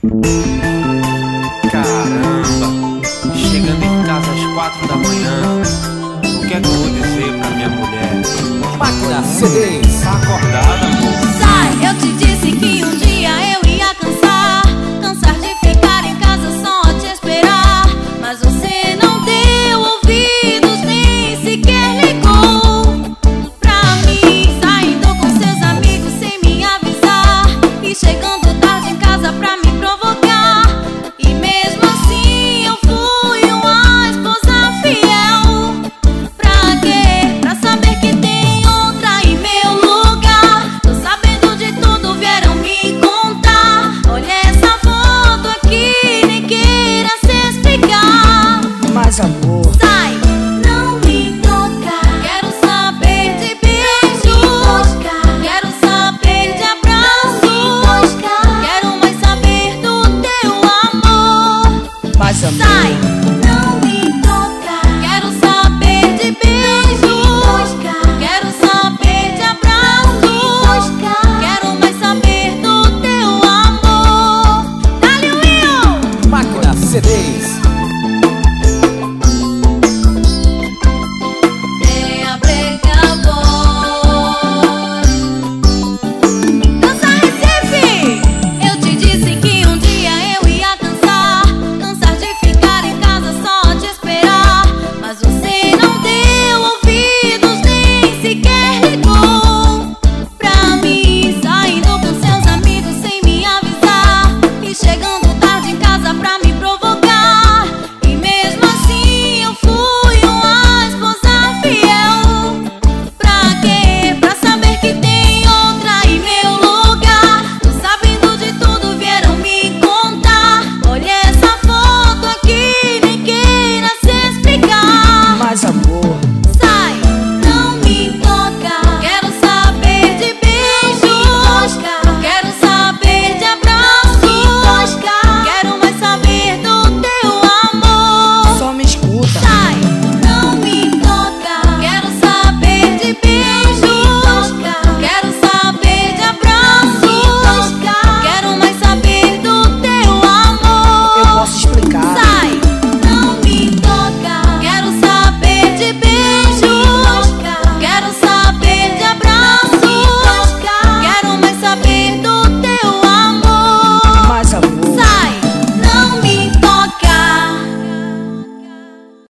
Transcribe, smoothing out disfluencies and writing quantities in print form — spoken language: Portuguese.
Caramba, chegando em casa às 4 da manhã, o que é que eu vou dizer pra minha mulher? Máquina CDs. Tá acordada, amor? Sai, eu te disse que um dia eu ia cansar de ficar em casa só a te esperar. Mas você não deu ouvidos, nem sequer ligou pra mim, saindo com seus amigos sem me avisar e chegando tarde em casa pra me provocar. E mesmo assim eu fui uma esposa fiel. Pra quê? Pra saber que tem outra em meu lugar. Tô sabendo de tudo, vieram me contar. Olha essa foto aqui, nem queira se explicar. Mais amor. Sai, não me toca. Quero saber de beijos, quero saber de abraços, quero mais saber do teu amor. Mais amor. Sai, não me toca. Quero saber de beijos, quero saber de abraços, quero mais saber do teu amor. Dá-lhe o Will. Máquina CDs. Venha pregar voz. Dança Recife. Eu te disse que um dia eu ia cansar de ficar em casa só a te esperar. Mas você não deu ouvidos, nem sequer ligou